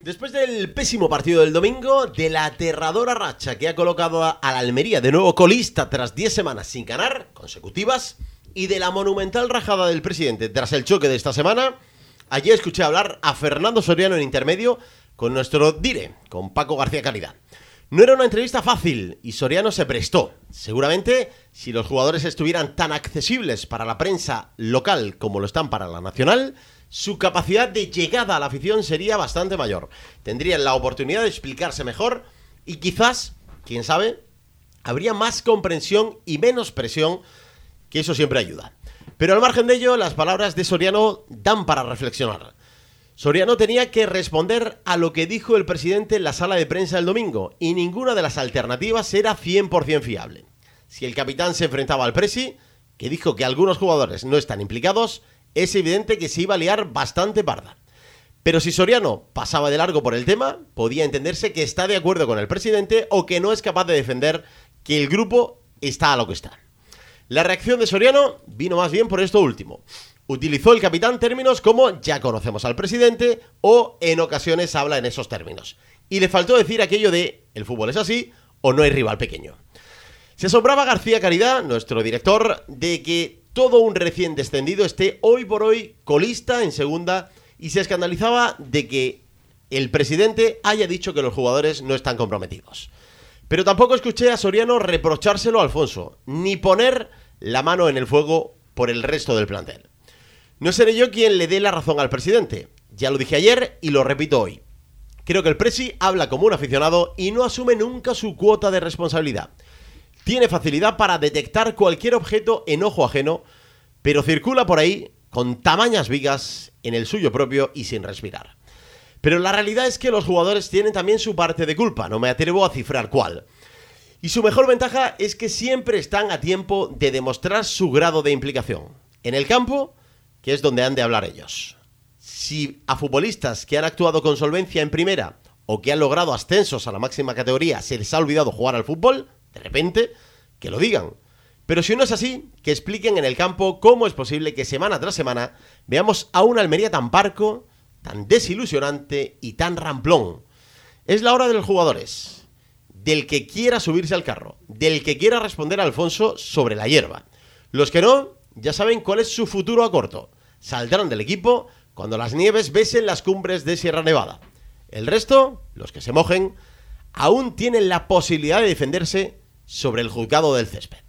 Después del pésimo partido del domingo, de la aterradora racha que ha colocado a la Almería de nuevo colista tras 10 semanas sin ganar consecutivas, y de la monumental rajada del presidente tras el choque de esta semana, ayer escuché hablar a Fernando Soriano en intermedio con nuestro dire, con Paco García Caridad. No era una entrevista fácil y Soriano se prestó. Seguramente, si los jugadores estuvieran tan accesibles para la prensa local como lo están para la nacional, su capacidad de llegada a la afición sería bastante mayor. Tendrían la oportunidad de explicarse mejor y quizás, quién sabe, habría más comprensión y menos presión, que eso siempre ayuda. Pero al margen de ello, las palabras de Soriano dan para reflexionar. Soriano tenía que responder a lo que dijo el presidente en la sala de prensa el domingo, y ninguna de las alternativas era 100% fiable. Si el capitán se enfrentaba al presi, que dijo que algunos jugadores no están implicados, es evidente que se iba a liar bastante parda. Pero si Soriano pasaba de largo por el tema, podía entenderse que está de acuerdo con el presidente o que no es capaz de defender que el grupo está a lo que está. La reacción de Soriano vino más bien por esto último. Utilizó el capitán términos como "ya conocemos al presidente" o "en ocasiones habla en esos términos". Y le faltó decir aquello de "el fútbol es así" o "no hay rival pequeño". Se asombraba García Caridad, nuestro director, de que todo un recién descendido esté hoy por hoy colista en segunda, y se escandalizaba de que el presidente haya dicho que los jugadores no están comprometidos. Pero tampoco escuché a Soriano reprochárselo a Alfonso, ni poner la mano en el fuego por el resto del plantel. No seré yo quien le dé la razón al presidente. Ya lo dije ayer y lo repito hoy. Creo que el presi habla como un aficionado y no asume nunca su cuota de responsabilidad. Tiene facilidad para detectar cualquier objeto en ojo ajeno, pero circula por ahí con tamañas vigas en el suyo propio y sin respirar. Pero la realidad es que los jugadores tienen también su parte de culpa, no me atrevo a cifrar cuál. Y su mejor ventaja es que siempre están a tiempo de demostrar su grado de implicación. En el campo, que es donde han de hablar ellos. Si a futbolistas que han actuado con solvencia en primera o que han logrado ascensos a la máxima categoría se les ha olvidado jugar al fútbol, de repente, que lo digan. Pero si no es así, que expliquen en el campo cómo es posible que semana tras semana veamos a una Almería tan parco, tan desilusionante y tan ramplón. Es la hora de los jugadores, del que quiera subirse al carro, del que quiera responder a Alfonso sobre la hierba. Los que no, ya saben cuál es su futuro a corto. Saldrán del equipo cuando las nieves besen las cumbres de Sierra Nevada. El resto, los que se mojen, aún tienen la posibilidad de defenderse sobre el juzgado del césped.